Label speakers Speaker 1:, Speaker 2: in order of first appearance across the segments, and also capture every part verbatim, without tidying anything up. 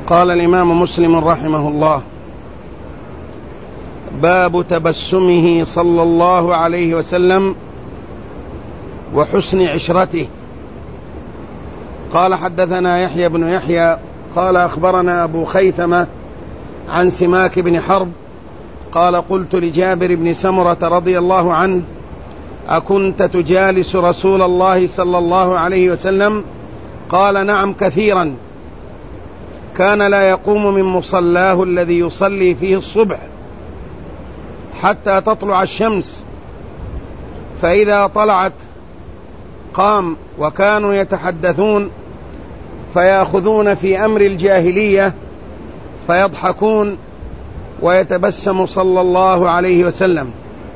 Speaker 1: قال الإمام مسلم رحمه الله: باب تبسمه صلى الله عليه وسلم وحسن عشرته. قال: حدثنا يحيى بن يحيى قال: أخبرنا أبو خيثمة عن سماك بن حرب قال: قلت لجابر بن سمرة رضي الله عنه: أكنت تجالس رسول الله صلى الله عليه وسلم؟ قال: نعم كثيرا، كان لا يقوم من مصلاه الذي يصلي فيه الصبح حتى تطلع الشمس، فإذا طلعت قام، وكانوا يتحدثون فيأخذون في أمر الجاهلية فيضحكون ويتبسم صلى الله عليه وسلم.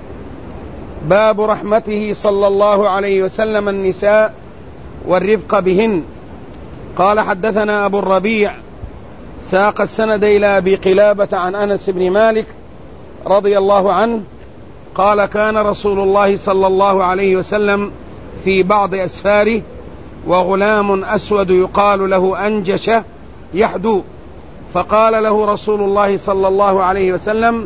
Speaker 1: باب رحمته صلى الله عليه وسلم النساء والرفق بهن. قال: حدثنا أبو الربيع ساق السند إلى أبي قلابة عن أنس بن مالك رضي الله عنه قال: كان رسول الله صلى الله عليه وسلم في بعض أسفاره وغلام أسود يقال له أنجشة يحدو، فقال له رسول الله صلى الله عليه وسلم: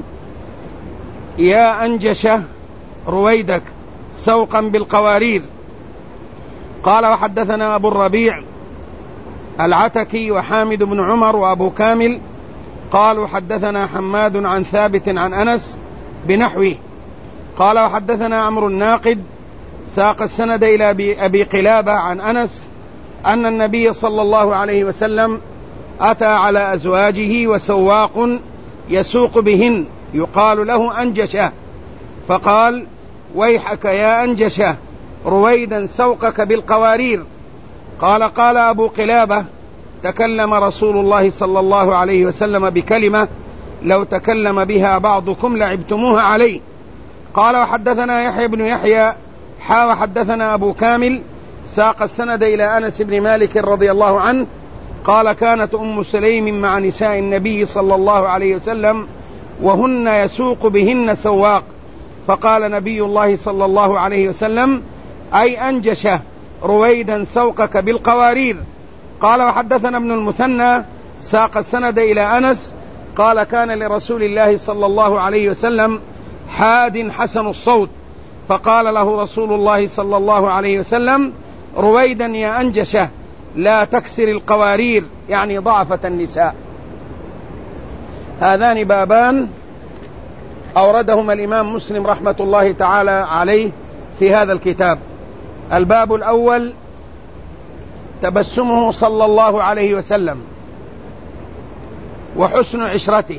Speaker 1: يا أنجشة رويدك سوقا بالقوارير. قال: وحدثنا أبو الربيع العتكي وحامد بن عمر وأبو كامل قالوا: حدثنا حماد عن ثابت عن أنس بنحوه. قال: وحدثنا عمرو الناقد ساق السند إلى أبي قلابة عن أنس أن النبي صلى الله عليه وسلم أتى على أزواجه وسواق يسوق بهن يقال له أنجشة، فقال: ويحك يا أنجشة رويدا سوقك بالقوارير. قال: قال أبو قلابة: تكلم رسول الله صلى الله عليه وسلم بكلمة لو تكلم بها بعضكم لعبتموها عليه. قال: وحدثنا يحيى بن يحيى حا وحدثنا أبو كامل ساق السند إلى أنس بن مالك رضي الله عنه قال: كانت أم سليم مع نساء النبي صلى الله عليه وسلم وهن يسوق بهن سواق، فقال نبي الله صلى الله عليه وسلم: أي أنجشة رويدا سوقك بالقوارير. قال: وحدثنا ابن المثنى ساق السند إلى أنس قال: كان لرسول الله صلى الله عليه وسلم حاد حسن الصوت، فقال له رسول الله صلى الله عليه وسلم: رويدا يا أنجشة لا تكسر القوارير، يعني ضعفة النساء. هذان بابان أوردهما الإمام مسلم رحمة الله تعالى عليه في هذا الكتاب. الباب الأول تبسمه صلى الله عليه وسلم وحسن عشرته،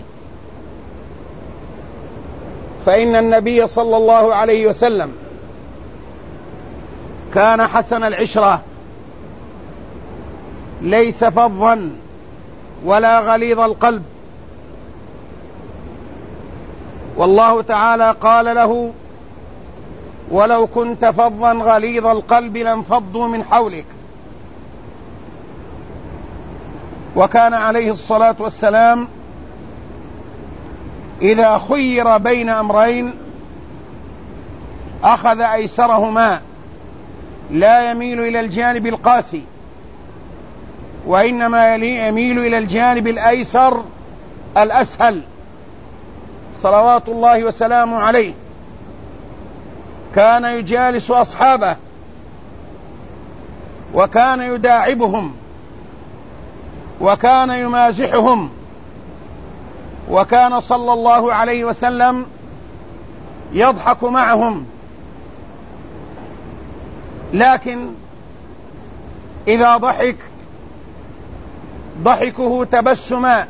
Speaker 1: فإن النبي صلى الله عليه وسلم كان حسن العشرة، ليس فظا ولا غليظ القلب، والله تعالى قال له: ولو كنت فظا غليظ القلب لانفضوا من حولك. وكان عليه الصلاة والسلام إذا خير بين أمرين أخذ أيسرهما، لا يميل إلى الجانب القاسي، وإنما يميل إلى الجانب الأيسر الأسهل صلوات الله وسلامه عليه. كان يجالس أصحابه وكان يداعبهم وكان يمازحهم، وكان صلى الله عليه وسلم يضحك معهم، لكن إذا ضحك ضحكه تبسما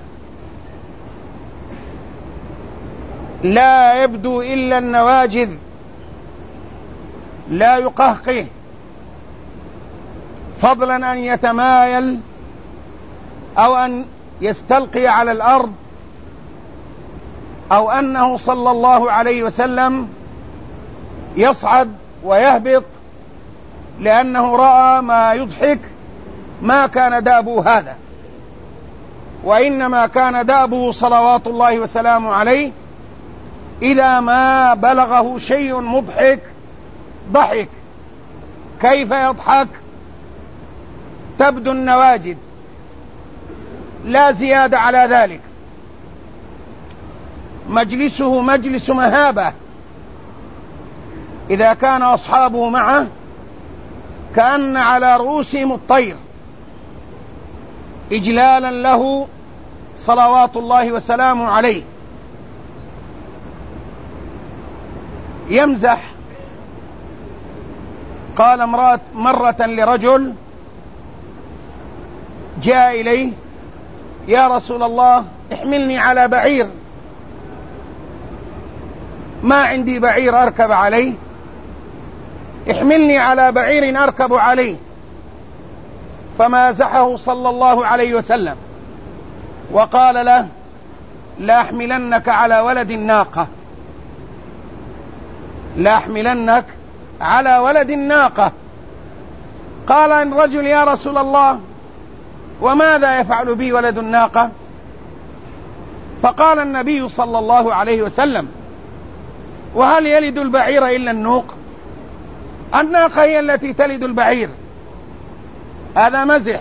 Speaker 1: لا يبدو إلا النواجذ، لا يقهقه، فضلا أن يتمايل أو أن يستلقي على الأرض، أو أنه صلى الله عليه وسلم يصعد ويهبط لأنه رأى ما يضحك. ما كان دابه هذا، وإنما كان دابه صلوات الله وسلامه عليه إذا ما بلغه شيء مضحك ضحك. كيف يضحك؟ تبدو النواجذ، لا زيادة على ذلك. مجلسه مجلس مهابة، إذا كان أصحابه معه كأن على رؤوسهم الطير إجلالا له صلوات الله وسلامه عليه. يمزح. قال امرأة مرة لرجل جاء إليه: يا رسول الله احملني على بعير، ما عندي بعير أركب عليه، احملني على بعير أركب عليه. فمازحه صلى الله عليه وسلم وقال له: لا أحملنك على ولد الناقة، لا أحملنك على ولد الناقة. قال الرجل: يا رسول الله وماذا يفعل بي ولد الناقة؟ فقال النبي صلى الله عليه وسلم: وهل يلد البعير إلا النوق؟ الناقة هي التي تلد البعير. هذا مزح،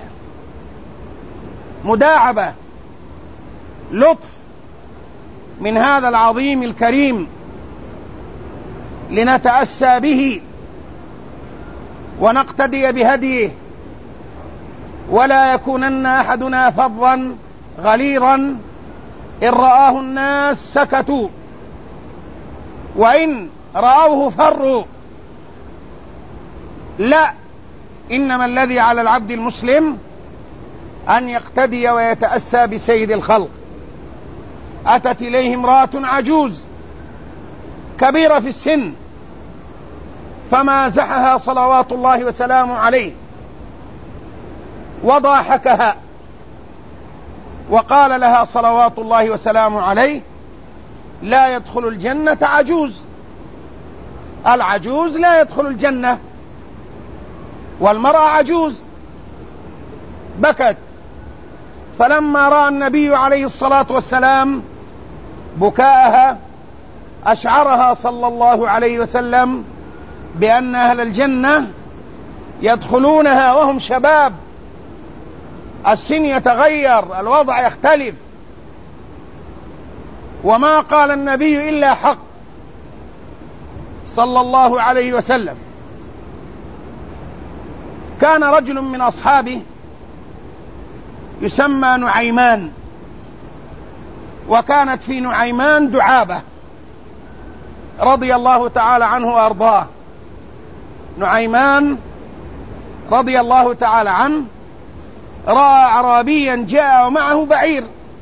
Speaker 1: مداعبة، لطف من هذا العظيم الكريم لنتأسى به ونقتدي بهديه، ولا يكونن أحدنا فظا غليظا إن رآه الناس سكتوا وإن رأوه فروا. لا، إنما الذي على العبد المسلم أن يقتدي ويتأسى بسيد الخلق. أتت إليه امرأة عجوز كبيرة في السن فمازحها صلوات الله وسلامه عليه وضاحكها، وقال لها صلوات الله وسلامه عليه: لا يدخل الجنة عجوز، العجوز لا يدخل الجنة. والمرأة عجوز بكت، فلما رأى النبي عليه الصلاة والسلام بكاءها أشعرها صلى الله عليه وسلم بأن أهل الجنة يدخلونها وهم شباب، السن يتغير، الوضع يختلف. وما قال النبي إلا حق صلى الله عليه وسلم. كان رجل من أصحابه يسمى نعيمان، وكانت في نعيمان دعابة رضي الله تعالى عنه وأرضاه. نعيمان رضي الله تعالى عنه رأى أعرابيا جاء ومعه بعير،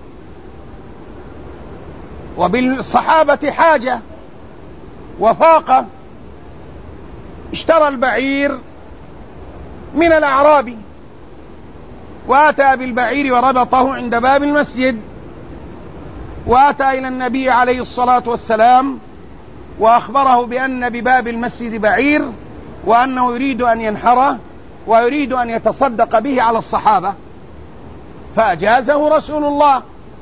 Speaker 1: وبالصحابة حاجة وفاقة، اشترى البعير من الأعرابي وأتى بالبعير وربطه عند باب المسجد، وأتى إلى النبي عليه الصلاة والسلام وأخبره بأن بباب المسجد بعير وأنه يريد أن ينحره ويريد أن يتصدق به على الصحابة، فأجازه رسول الله.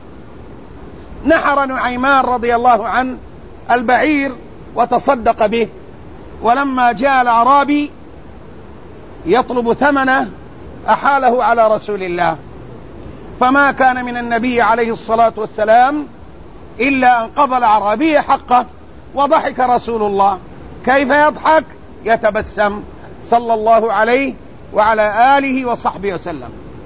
Speaker 1: نحر نعيمان رضي الله عنه البعير وتصدق به، ولما جاء الأعرابي يطلب ثمنه أحاله على رسول الله، فما كان من النبي عليه الصلاة والسلام إلا أن قضى الأعرابي حقه، وضحك رسول الله. كيف يضحك؟ يتبسم صلى الله عليه وعلى آله وصحبه وسلم.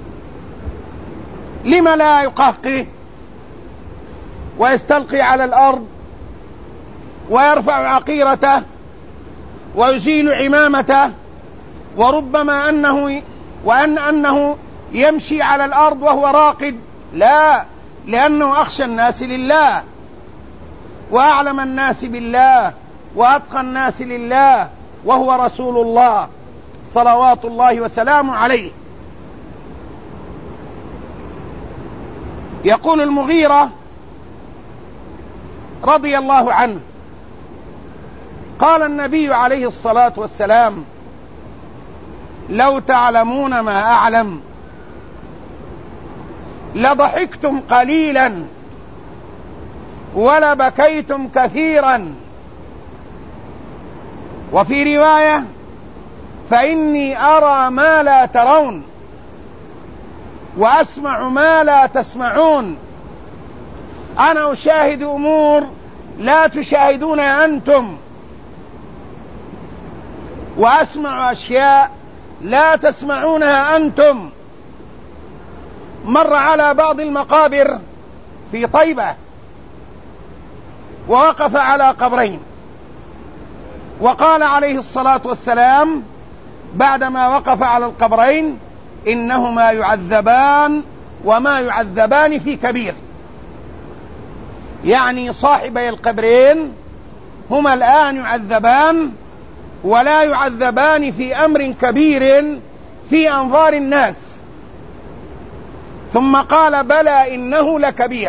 Speaker 1: لم لا يقهقه ويستلقي على الأرض ويرفع عقيرته ويزيل عمامته، وربما أنه وأن أنه يمشي على الأرض وهو راقد؟ لا، لأنه أخشى الناس لله وأعلم الناس بالله وأتقى الناس لله، وهو رسول الله صلوات الله وسلامه عليه. يقول المغيرة رضي الله عنه: قال النبي عليه الصلاة والسلام: لو تعلمون ما أعلم لضحكتم قليلا ولبكيتم كثيرا. وفي رواية: فإني أرى ما لا ترون. وأسمع ما لا تسمعون. أنا أشاهد أمور لا تشاهدونها أنتم، وأسمع أشياء لا تسمعونها أنتم. مر على بعض المقابر في طيبة ووقف على قبرين، وقال عليه الصلاة والسلام بعدما وقف على القبرين: إنهما يعذبان وما يعذبان في كبير. يعني صاحبي القبرين هما الآن يعذبان ولا يعذبان في أمر كبير في أنظار الناس. ثم قال: بلى إنه لكبير.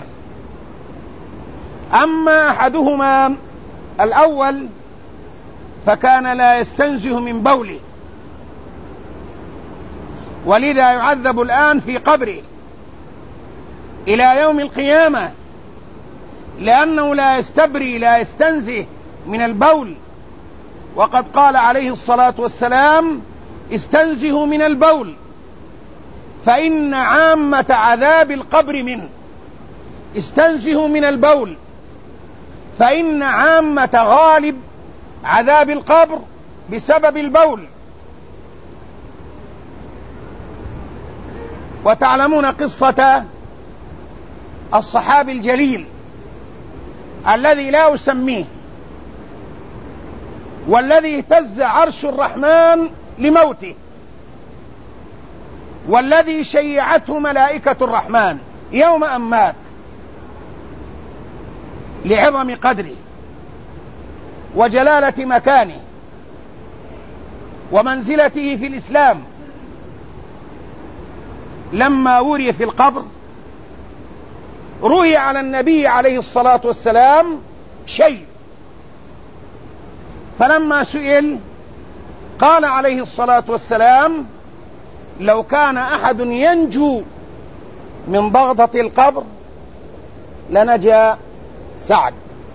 Speaker 1: أما أحدهما الأول فكان لا يستنزه من بوله، ولذا يعذب الآن في قبره إلى يوم القيامة، لأنه لا يستبري لا يستنزه من البول. وقد قال عليه الصلاة والسلام: استنزهوا من البول فإن عامة عذاب القبر منه. استنزهوا من البول فإن عامة غالب عذاب القبر بسبب البول. وتعلمون قصة الصحابي الجليل الذي لا أسميه، والذي اهتز عرش الرحمن لموته، والذي شيعته ملائكة الرحمن يوم أن مات لعظم قدره وجلالة مكانه ومنزلته في الإسلام. لما وري في القبر روي على النبي عليه الصلاة والسلام شيء، فلما سئل قال عليه الصلاة والسلام: لو كان أحد ينجو من ضغطة القبر لنجا سعد.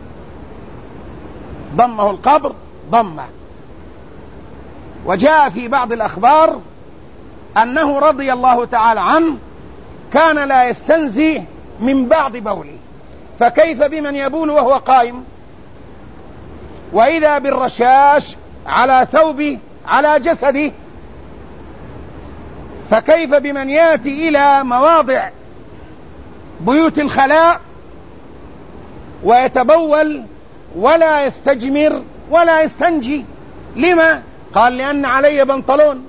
Speaker 1: ضمه القبر ضمه. وجاء في بعض الأخبار أنه رضي الله تعالى عنه كان لا يستنزي من بعض بوله، فكيف بمن يبول وهو قائم؟ وإذا بالرشاش على ثوبه على جسده، فكيف بمن يأتي إلى مواضع بيوت الخلاء ويتبول ولا يستجمر ولا يستنجي؟ لما؟ قال: لأن علي بنطلون،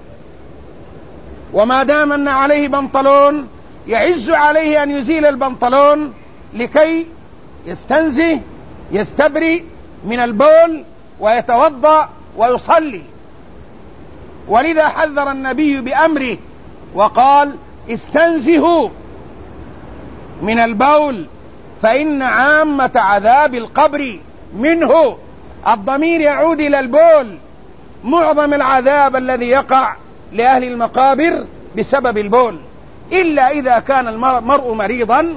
Speaker 1: وما دام أن عليه بنطلون يعز عليه أن يزيل البنطلون لكي يستنزه يستبري من البول ويتوضأ ويصلي. ولذا حذر النبي بأمره وقال: استنزهوا من البول فإن عامة عذاب القبر منه. الضمير يعود إلى البول. معظم العذاب الذي يقع لأهل المقابر بسبب البول، إلا إذا كان المرء مريضا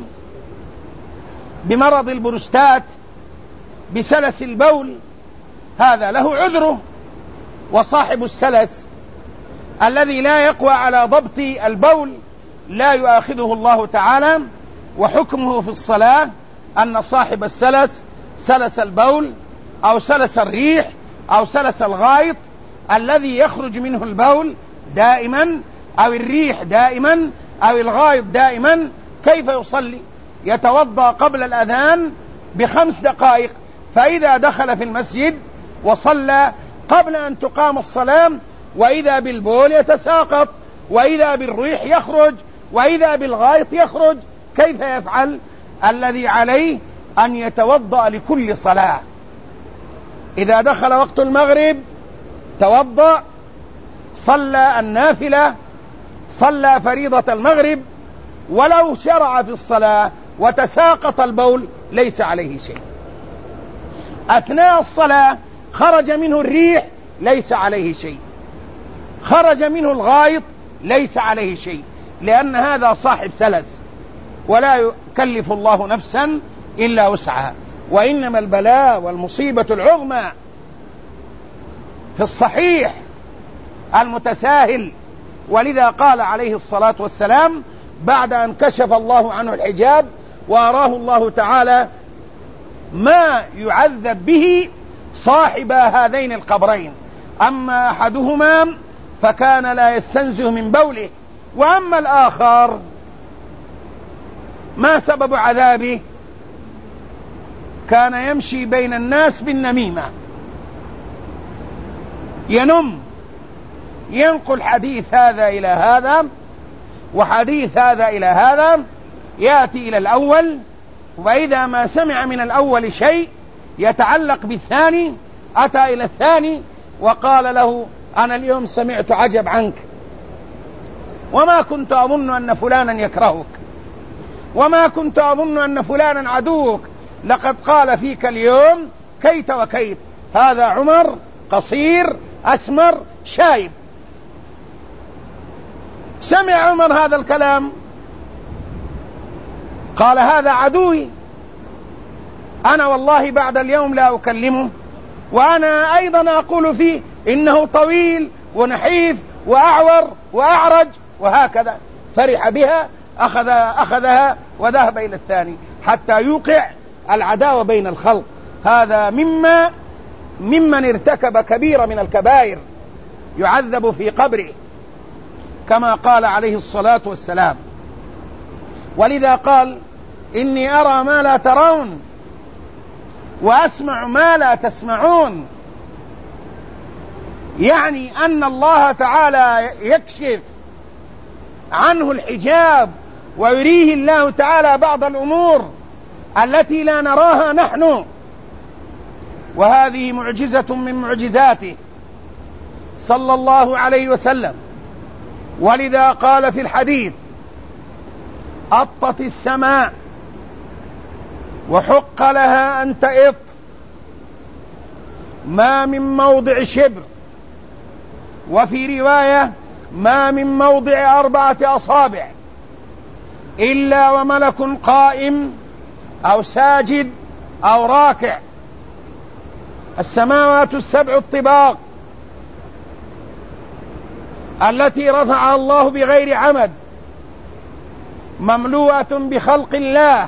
Speaker 1: بمرض البروستات بسلس البول، هذا له عذره. وصاحب السلس الذي لا يقوى على ضبط البول لا يؤاخذه الله تعالى، وحكمه في الصلاة أن صاحب السلس سلس البول أو سلس الريح أو سلس الغائط الذي يخرج منه البول دائما أو الريح دائما أو الغائط دائما، كيف يصلي؟ يتوضأ قبل الأذان بخمس دقائق، فإذا دخل في المسجد وصلى قبل أن تقام الصلاة وإذا بالبول يتساقط وإذا بالريح يخرج وإذا بالغائط يخرج، كيف يفعل؟ الذي عليه أن يتوضأ لكل صلاة. إذا دخل وقت المغرب توضأ، صلى النافلة، صلى فريضة المغرب، ولو شرع في الصلاة وتساقط البول ليس عليه شيء. أثناء الصلاة خرج منه الريح ليس عليه شيء، خرج منه الغائط ليس عليه شيء، لأن هذا صاحب سلس، ولا يكلف الله نفسا إلا وسعها، وإنما البلاء والمصيبة العظمى في الصحيح المتساهل. ولذا قال عليه الصلاة والسلام: بعد أن كشف الله عنه الحجاب وأراه الله تعالى ما يعذب به صاحب هذين القبرين. أما أحدهما فكان لا يستنزه من بوله، وأما الآخر ما سبب عذابه؟ كان يمشي بين الناس بالنميمة، ينم، ينقل حديث هذا إلى هذا وحديث هذا إلى هذا، يأتي إلى الأول، وإذا ما سمع من الأول شيء يتعلق بالثاني أتى إلى الثاني وقال له أنا اليوم سمعت عجب عنك، وما كنت أظن أن فلانا يكرهك، وما كنت أظن أن فلانا عدوك، لقد قال فيك اليوم كيت وكيت. هذا عمر قصير أسمر شايب. سمع عمر هذا الكلام قال هذا عدوي، أنا والله بعد اليوم لا أكلمه، وأنا أيضا أقول فيه إنه طويل ونحيف وأعور وأعرج وهكذا. فرح بها، أخذ أخذها وذهب إلى الثاني حتى يوقع العداوة بين الخلق. هذا مما ممن ارتكب كبيرة من الكبائر يعذب في قبره كما قال عليه الصلاة والسلام. ولذا قال إني أرى ما لا ترون وأسمع ما لا تسمعون، يعني أن الله تعالى يكشف عنه الحجاب ويريه الله تعالى بعض الأمور التي لا نراها نحن، وهذه معجزة من معجزاته صلى الله عليه وسلم. ولذا قال في الحديث أطت السماء وحق لها أن تئط، ما من موضع شبر، وفي رواية ما من موضع أربعة أصابع إلا وملك قائم أو ساجد أو راكع. السماوات السبع الطباق التي رفعها الله بغير عمد مملوءة بخلق الله،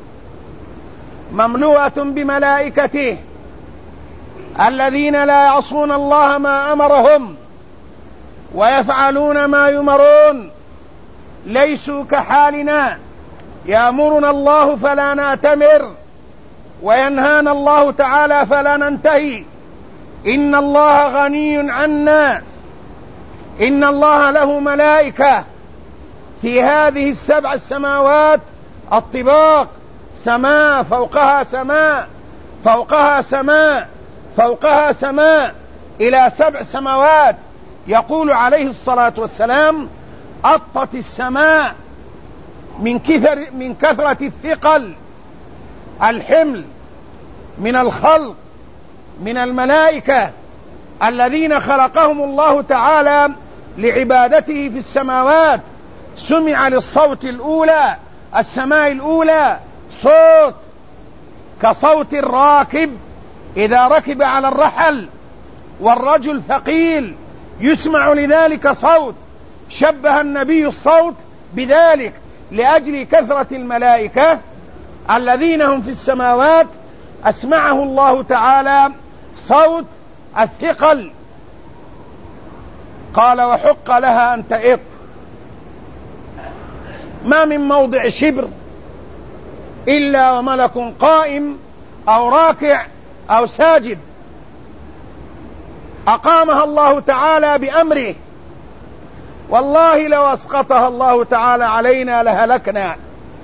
Speaker 1: مملوءة بملائكته الذين لا يعصون الله ما أمرهم ويفعلون ما يمرون، ليسوا كحالنا، يأمرنا الله فلا نأتمر وينهانا الله تعالى فلا ننتهي. إن الله غني عنا، إن الله له ملائكة في هذه السبع السماوات الطباق، سماء فوقها سماء فوقها سماء فوقها سماء إلى سبع سماوات. يقول عليه الصلاة والسلام أطت السماء من كثر من كثرة الثقل، الحمل من الخلق من الملائكة الذين خلقهم الله تعالى لعبادته في السماوات. سمع للصوت الأولى، السماء الأولى، صوت كصوت الراكب إذا ركب على الرحل، والرجل ثقيل يسمع لذلك صوت. شبه النبي الصوت بذلك لأجل كثرة الملائكة الذين هم في السماوات، أسمعه الله تعالى صوت الثقل. قال وحق لها أن تئط، ما من موضع شبر إلا وملك قائم أو راكع أو ساجد، أقامها الله تعالى بأمره. والله لو أسقطها الله تعالى علينا لهلكنا،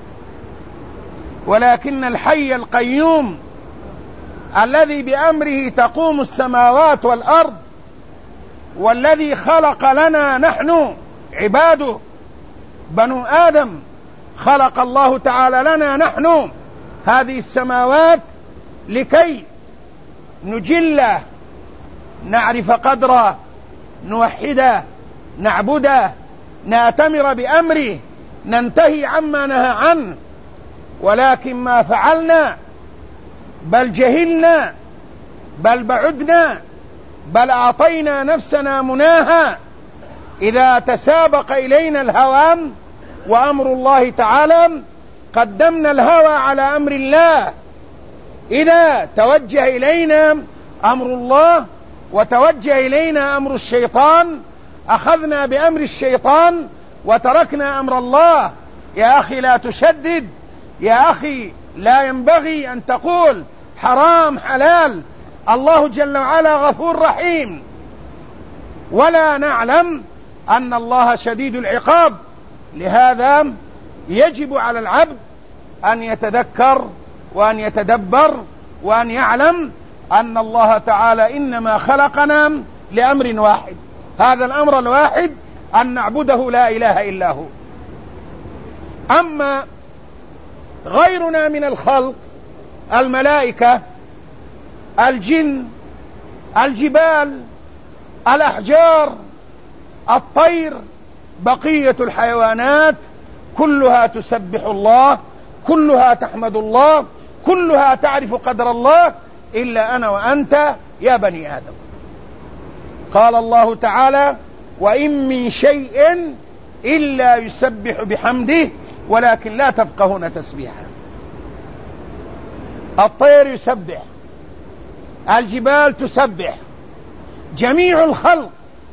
Speaker 1: ولكن الحي القيوم الذي بأمره تقوم السماوات والأرض، والذي خلق لنا نحن عباده بنو آدم، خلق الله تعالى لنا نحن هذه السماوات لكي نجله، نعرف قدره، نوحده، نعبده، نأتمر بأمره، ننتهي عما نهى عنه. ولكن ما فعلنا، بل جهلنا، بل بعدنا، بل أعطينا نفسنا مناها. إذا تسابق إلينا الهوام وأمر الله تعالى قدمنا الهوى على أمر الله. إذا توجه إلينا أمر الله وتوجه إلينا أمر الشيطان أخذنا بأمر الشيطان وتركنا أمر الله. يا أخي لا تشدد، يا أخي لا ينبغي أن تقول حرام حلال. الله جل وعلا غفور رحيم، ولا نعلم أن الله شديد العقاب. لهذا يجب على العبد أن يتذكر وأن يتدبر وأن يعلم أن الله تعالى إنما خلقنا لأمر واحد، هذا الأمر الواحد أن نعبده لا إله إلا هو. أما غيرنا من الخلق، الملائكة، الجن، الجبال، الأحجار، الطير، بقية الحيوانات، كلها تسبح الله، كلها تحمد الله، كلها تعرف قدر الله، إلا أنا وأنت يا بني آدم. قال الله تعالى: وإن من شيء إلا يسبح بحمده ولكن لا تفقهون تسبيحه. الطير يسبح، الجبال تسبح، جميع الخلق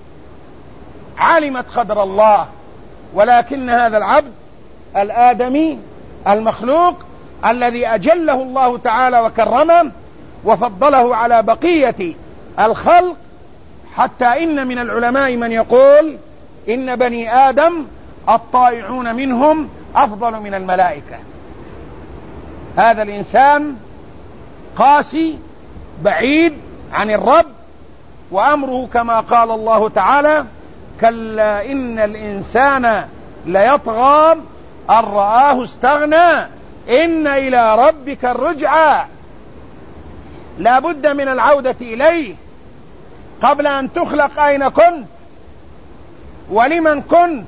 Speaker 1: علمت قدر الله، ولكن هذا العبد الآدمي المخلوق الذي أجله الله تعالى وكرمه وفضله على بقية الخلق، حتى إن من العلماء من يقول إن بني آدم الطائعون منهم أفضل من الملائكة. هذا الإنسان قاسي بعيد عن الرب، وأمره كما قال الله تعالى: كلا إن الإنسان ليطغى أن رآه استغنى إن إلى ربك الرجعى. لا بد من العودة إليه. قبل أن تخلق أين كنت ولمن كنت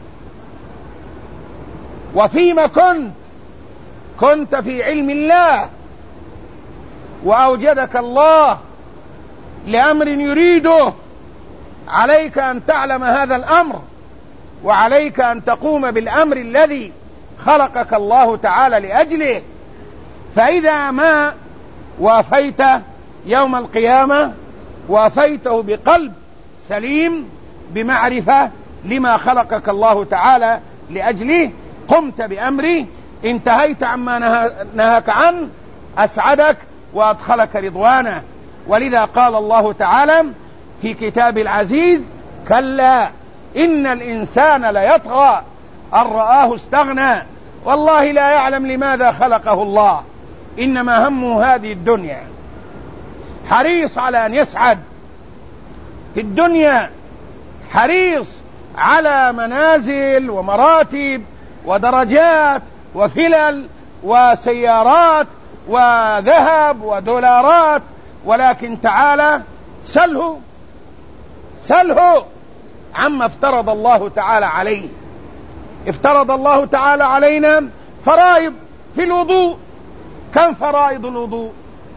Speaker 1: وفيما كنت؟ كنت في علم الله، وأوجدك الله لأمر يريده. عليك أن تعلم هذا الأمر، وعليك أن تقوم بالأمر الذي خلقك الله تعالى لأجله. فإذا ما وافيت يوم القيامة وافيته بقلب سليم بمعرفة لما خلقك الله تعالى لأجله، قمت بأمره، انتهيت عما نهاك عنه، أسعدك وأدخلك رضوانه. ولذا قال الله تعالى في كتاب العزيز: كلا إن الإنسان ليطغى أن رآه استغنى. والله لا يعلم لماذا خلقه الله، إنما همه هذه الدنيا، حريص على أن يسعد في الدنيا، حريص على منازل ومراتب ودرجات وفلل وسيارات وذهب ودولارات. ولكن تعالى سله سله عما افترض الله تعالى عليه. افترض الله تعالى علينا فرائض في الوضوء. كم فرائض الوضوء؟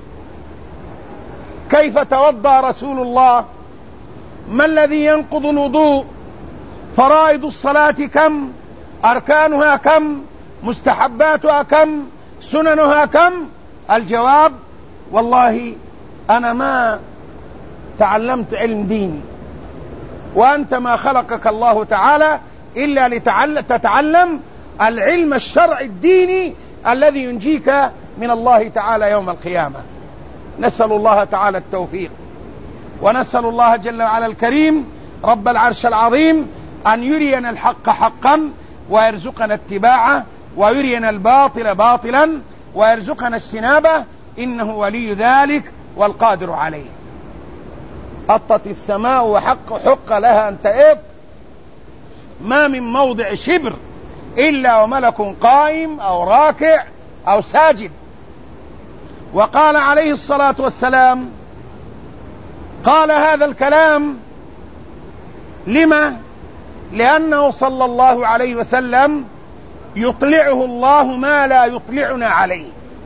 Speaker 1: كيف توضأ رسول الله؟ ما الذي ينقض الوضوء؟ فرائض الصلاة كم؟ أركانها كم؟ مستحباتها كم؟ سننها كم؟ الجواب: والله أنا ما تعلمت علم ديني، وأنت ما خلقك الله تعالى إلا لتتعلم العلم الشرعي الديني الذي ينجيك من الله تعالى يوم القيامة. نسأل الله تعالى التوفيق، ونسأل الله جل وعلا الكريم رب العرش العظيم أن يرينا الحق حقا ويرزقنا اتباعه، ويرينا الباطل باطلا ويرزقنا اجتنابه، إنه ولي ذلك والقادر عليه. أطت السماء وحق حق لها أن تئط، ما من موضع شبر إلا وملك قائم أو راكع أو ساجد. وقال عليه الصلاة والسلام، قال هذا الكلام لما؟ لأنه صلى الله عليه وسلم يطلعه الله ما لا يطلعنا عليه،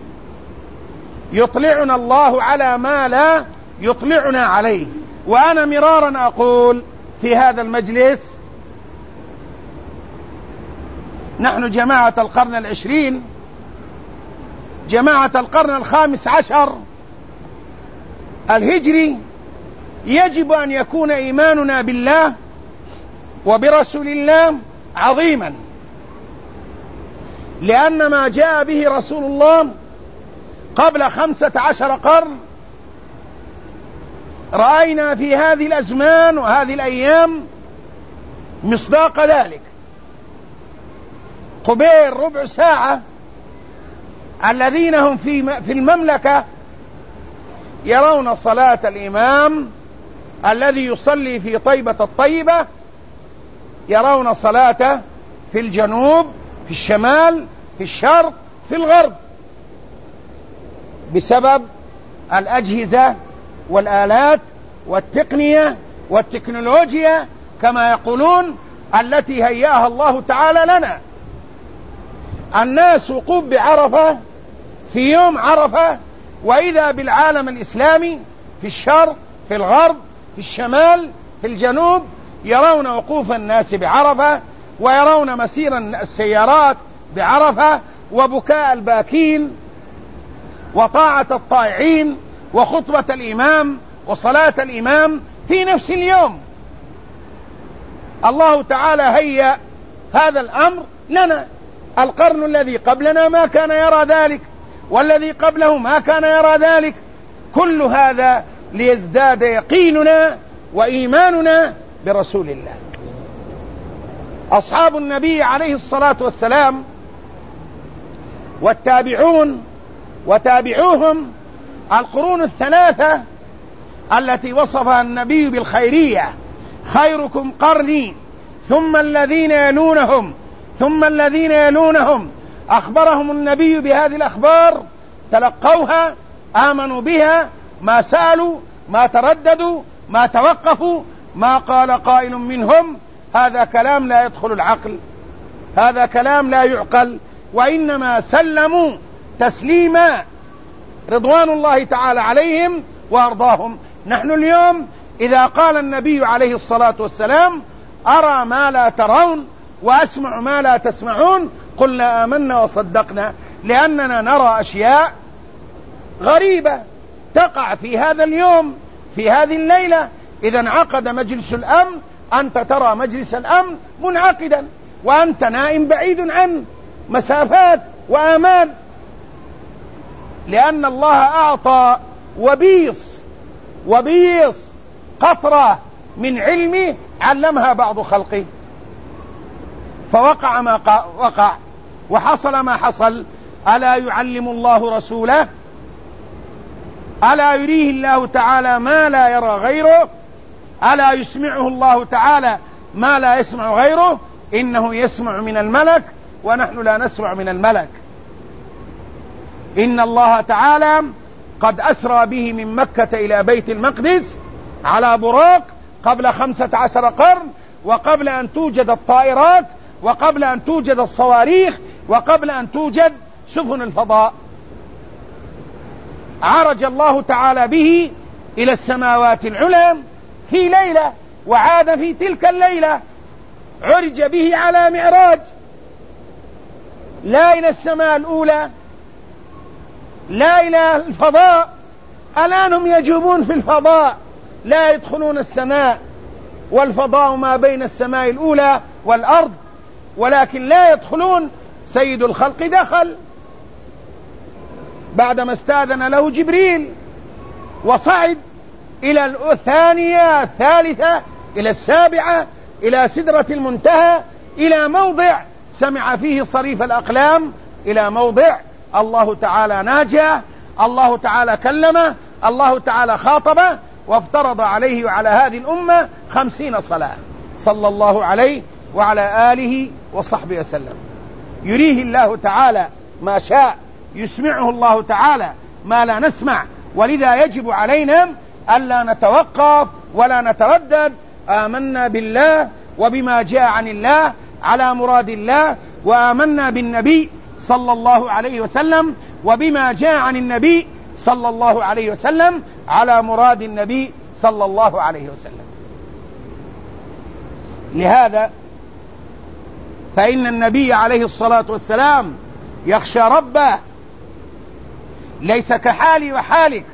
Speaker 1: يطلعنا الله على ما لا يطلعنا عليه. وأنا مرارا أقول في هذا المجلس نحن جماعة القرن العشرين، جماعة القرن الخامس عشر الهجري، يجب أن يكون إيماننا بالله وبرسول الله عظيما، لأن ما جاء به رسول الله قبل خمسة عشر قرن رأينا في هذه الأزمان وهذه الأيام مصداق ذلك. قبيل ربع ساعة الذين هم في في المملكة يرون صلاة الإمام الذي يصلي في طيبة الطيبة، يرون صلاته في الجنوب، في الشمال، في الشرق، في الغرب، بسبب الأجهزة والآلات والتقنية والتكنولوجيا كما يقولون التي هيأها الله تعالى لنا. الناس وقوف بعرفة في يوم عرفة، وإذا بالعالم الإسلامي في الشرق، في الغرب، في الشمال، في الجنوب يرون وقوف الناس بعرفة، ويرون مسير السيارات بعرفة، وبكاء الباكين، وطاعة الطائعين، وخطبة الإمام، وصلاة الإمام في نفس اليوم. الله تعالى هيأ هذا الأمر لنا. القرن الذي قبلنا ما كان يرى ذلك، والذي قبله ما كان يرى ذلك. كل هذا ليزداد يقيننا وإيماننا برسول الله. أصحاب النبي عليه الصلاة والسلام والتابعون وتابعوهم، القرون الثلاثة التي وصفها النبي بالخيرية: خيركم قرني ثم الذين يلونهم ثم الذين يلونهم. أخبرهم النبي بهذه الأخبار، تلقوها، آمنوا بها، ما سألوا، ما ترددوا، ما توقفوا، ما قال قائل منهم هذا كلام لا يدخل العقل، هذا كلام لا يعقل، وإنما سلموا تسليما رضوان الله تعالى عليهم وأرضاهم. نحن اليوم إذا قال النبي عليه الصلاة والسلام أرى ما لا ترون وأسمع ما لا تسمعون، قلنا آمنا وصدقنا، لأننا نرى أشياء غريبة تقع في هذا اليوم، في هذه الليلة. إذا انعقد مجلس الأمن، أنت ترى مجلس الأمن منعقدا وأنت نائم بعيد عنه مسافات وآمان، لأن الله أعطى وبيص وبيص قطرة من علمه علمها بعض خلقه، فوقع ما وقع وحصل ما حصل. ألا يعلم الله رسوله؟ ألا يريه الله تعالى ما لا يرى غيره؟ ألا يسمعه الله تعالى ما لا يسمع غيره؟ إنه يسمع من الملك ونحن لا نسمع من الملك. إن الله تعالى قد أسرى به من مكة إلى بيت المقدس على براق قبل خمسة عشر قرن، وقبل أن توجد الطائرات، وقبل أن توجد الصواريخ، وقبل أن توجد سفن الفضاء. عرج الله تعالى به إلى السماوات العلى في ليلة، وعاد في تلك الليلة. عرج به على معراج، لا إلى السماء الأولى، لا إلى الفضاء. الآن هم يجوبون في الفضاء، لا يدخلون السماء، والفضاء ما بين السماء الأولى والأرض، ولكن لا يدخلون. سيد الخلق دخل بعدما استاذن له جبريل، وصعد إلى الثانية، الثالثة، إلى السابعة، إلى سدرة المنتهى، إلى موضع سمع فيه صريف الأقلام، إلى موضع الله تعالى ناجاه، الله تعالى كلمه، الله تعالى خاطبه، وافترض عليه وعلى هذه الأمة خمسين صلاة صلى الله عليه وعلى آله وصحبه وسلم. يريه الله تعالى ما شاء، يسمعه الله تعالى ما لا نسمع، ولذا يجب علينا ألا نتوقف ولا نتردد. آمنا بالله وبما جاء عن الله على مراد الله، وآمنا بالنبي صلى الله عليه وسلم وبما جاء عن النبي صلى الله عليه وسلم على مراد النبي صلى الله عليه وسلم. لهذا فإن النبي عليه الصلاة والسلام يخشى ربه، ليس كحالي وحالك.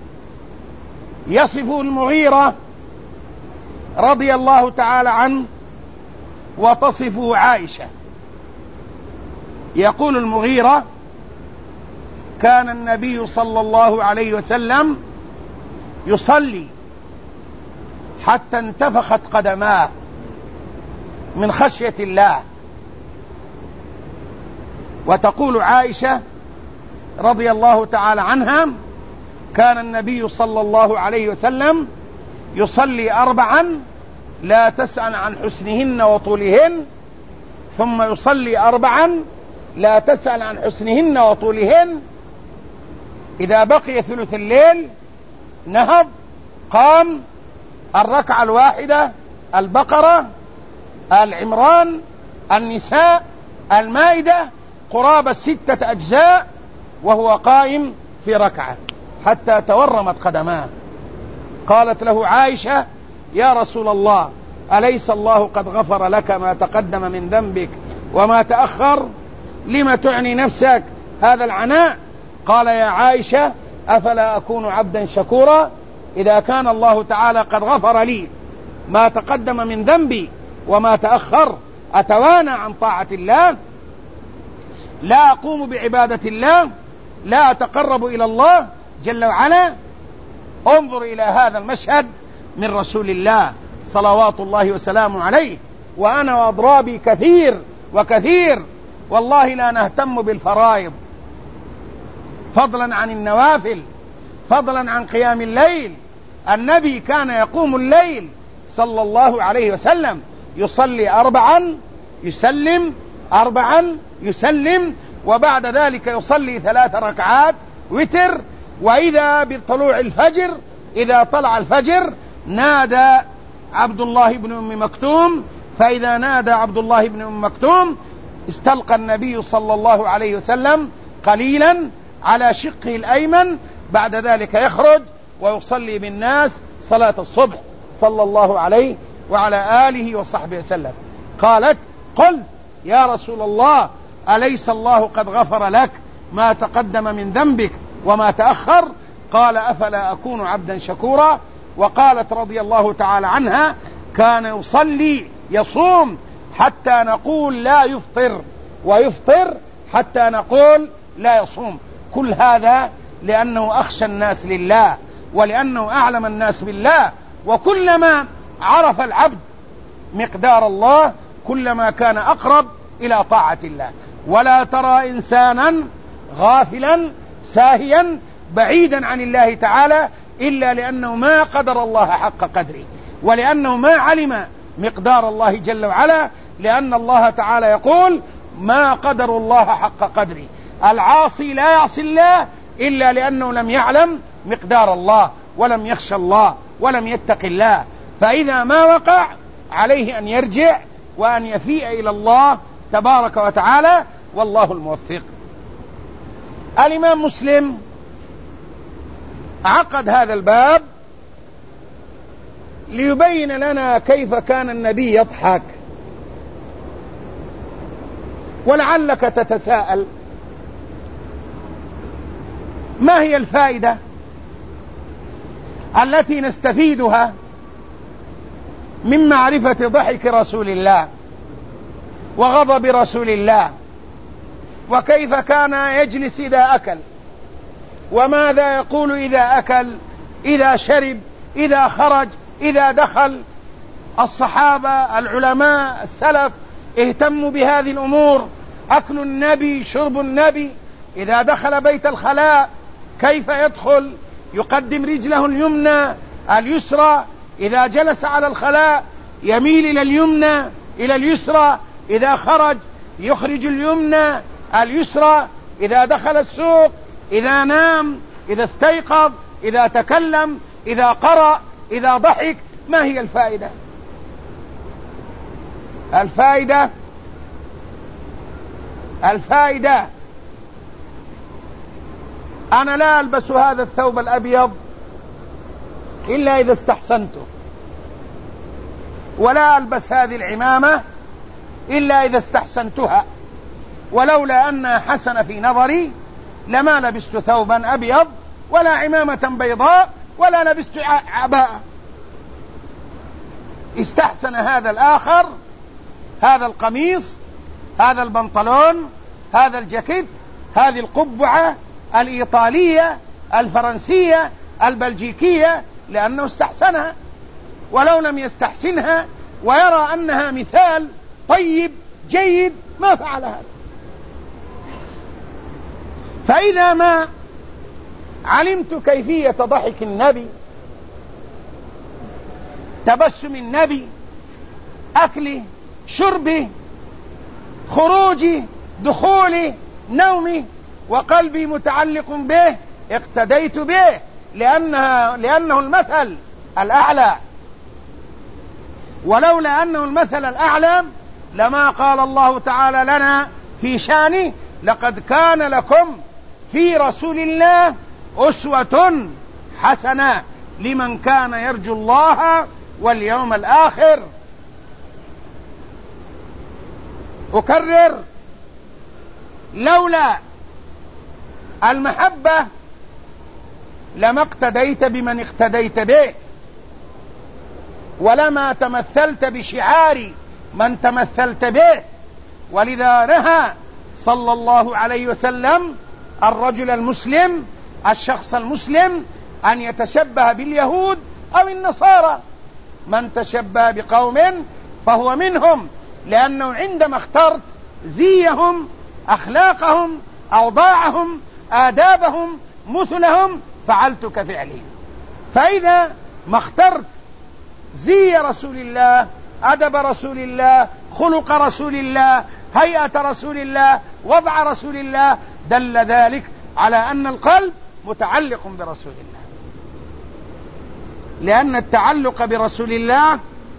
Speaker 1: يصف المغيرة رضي الله تعالى عنه وتصفه عائشة. يقول المغيرة: كان النبي صلى الله عليه وسلم يصلي حتى انتفخت قدماه من خشية الله. وتقول عائشة رضي الله تعالى عنها: كان النبي صلى الله عليه وسلم يصلي أربعا لا تسأل عن حسنهن وطولهن، ثم يصلي أربعا لا تسأل عن حسنهن وطولهن. إذا بقي ثلث الليل نهض قام الركعة الواحدة البقرة، آل عمران، النساء، المائدة، قرابة ستة أجزاء وهو قائم في ركعة حتى تورمت قدماه. قالت له عائشة: يا رسول الله، أليس الله قد غفر لك ما تقدم من ذنبك وما تأخر؟ لم تعني نفسك هذا العناء؟ قال: يا عائشة، أفلا أكون عبدا شكورا؟ إذا كان الله تعالى قد غفر لي ما تقدم من ذنبي وما تأخر، أتوانى عن طاعة الله؟ لا أقوم بعبادة الله؟ لا أتقرب إلى الله جل وعلا؟ انظر إلى هذا المشهد من رسول الله صلوات الله وسلامه عليه. وأنا وأضرابي كثير وكثير والله لا نهتم بالفرائض، فضلا عن النوافل، فضلا عن قيام الليل. النبي كان يقوم الليل صلى الله عليه وسلم، يصلي أربعا يسلم، أربعا يسلم، وبعد ذلك يصلي ثلاث ركعات وتر. وإذا بطلوع الفجر، إذا طلع الفجر نادى عبد الله بن أم مكتوم، فإذا نادى عبد الله بن أم مكتوم استلقى النبي صلى الله عليه وسلم قليلا على شقه الأيمن، بعد ذلك يخرج ويصلي بالناس صلاة الصبح صلى الله عليه وعلى آله وصحبه وسلم. قالت: قل يا رسول الله، أليس الله قد غفر لك ما تقدم من ذنبك وما تأخر؟ قال: أفلا أكون عبدا شكورا؟ وقالت رضي الله تعالى عنها: كان يصلي يصوم حتى نقول لا يفطر، ويفطر حتى نقول لا يصوم. كل هذا لأنه أخشى الناس لله، ولأنه أعلم الناس بالله. وكلما عرف العبد مقدار الله كلما كان أقرب إلى طاعة الله. ولا ترى إنسانا غافلا ساهيا بعيدا عن الله تعالى إلا لأنه ما قدر الله حق قدره، ولأنه ما علم مقدار الله جل وعلا، لأن الله تعالى يقول: ما قدر الله حق قدره. العاصي لا يعصي الله إلا لأنه لم يعلم مقدار الله، ولم يخشى الله، ولم يتق الله. فإذا ما وقع عليه أن يرجع وأن يفيء إلى الله تبارك وتعالى، والله الموفق. الإمام مسلم عقد هذا الباب ليبين لنا كيف كان النبي يضحك. ولعلك تتساءل: ما هي الفائدة التي نستفيدها من معرفة ضحك رسول الله وغضب رسول الله، وكيف كان يجلس إذا أكل، وماذا يقول إذا أكل، إذا شرب، إذا خرج، إذا دخل؟ الصحابة العلماء السلف اهتموا بهذه الأمور. أكل النبي، شرب النبي، إذا دخل بيت الخلاء كيف يدخل؟ يقدم رجله اليمنى اليسرى، إذا جلس على الخلاء يميل إلى اليمنى إلى اليسرى، إذا خرج يخرج اليمنى اليسرى، إذا دخل السوق، إذا نام، إذا استيقظ، إذا تكلم، إذا قرأ، إذا ضحك. ما هي الفائدة؟ الفائدة الفائدة أنا لا ألبس هذا الثوب الأبيض إلا إذا استحسنته، ولا ألبس هذه العمامة إلا إذا استحسنتها، ولولا أنها حسنة في نظري لما لبست ثوبا أبيض ولا عمامة بيضاء ولا لبست عباءة. استحسن هذا الآخر، هذا القميص، هذا البنطلون، هذا الجاكيت، هذه القبعة الإيطالية الفرنسية البلجيكية، لأنه استحسنها. ولو لم يستحسنها ويرى أنها مثال طيب جيد ما فعل هذا. فإذا ما علمت كيفية ضحك النبي، تبسم النبي، أكله، شربه، خروجه، دخوله، نومه، وقلبي متعلق به، اقتديت به، لأنها لأنه المثل الأعلى. ولولا أنه المثل الأعلى لما قال الله تعالى لنا في شانه: لقد كان لكم في رسول الله أسوة حسنة لمن كان يرجو الله واليوم الآخر. أكرر: لولا المحبة لما اقتديت بمن اقتديت به، ولما تمثلت بشعار من تمثلت به. ولذا نهى صلى الله عليه وسلم الرجل المسلم، الشخص المسلم، أن يتشبه باليهود أو النصارى. من تشبه بقوم فهو منهم، لأنه عندما اخترت زيهم، أخلاقهم، أوضاعهم، آدابهم، مثلهم، فعلت كفعلهم. فإذا ما اخترت زي رسول الله، أدب رسول الله، خلق رسول الله، هيئة رسول الله، وضع رسول الله، دل ذلك على أن القلب متعلق برسول الله. لأن التعلق برسول الله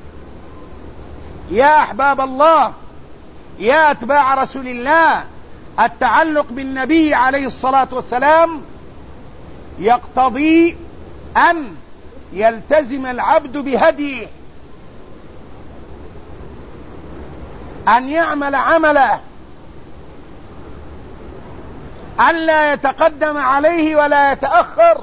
Speaker 1: يا أحباب الله، يا أتباع رسول الله، التعلق بالنبي عليه الصلاة والسلام يقتضي أن يلتزم العبد بهديه، أن يعمل عمله، أن لا يتقدم عليه ولا يتأخر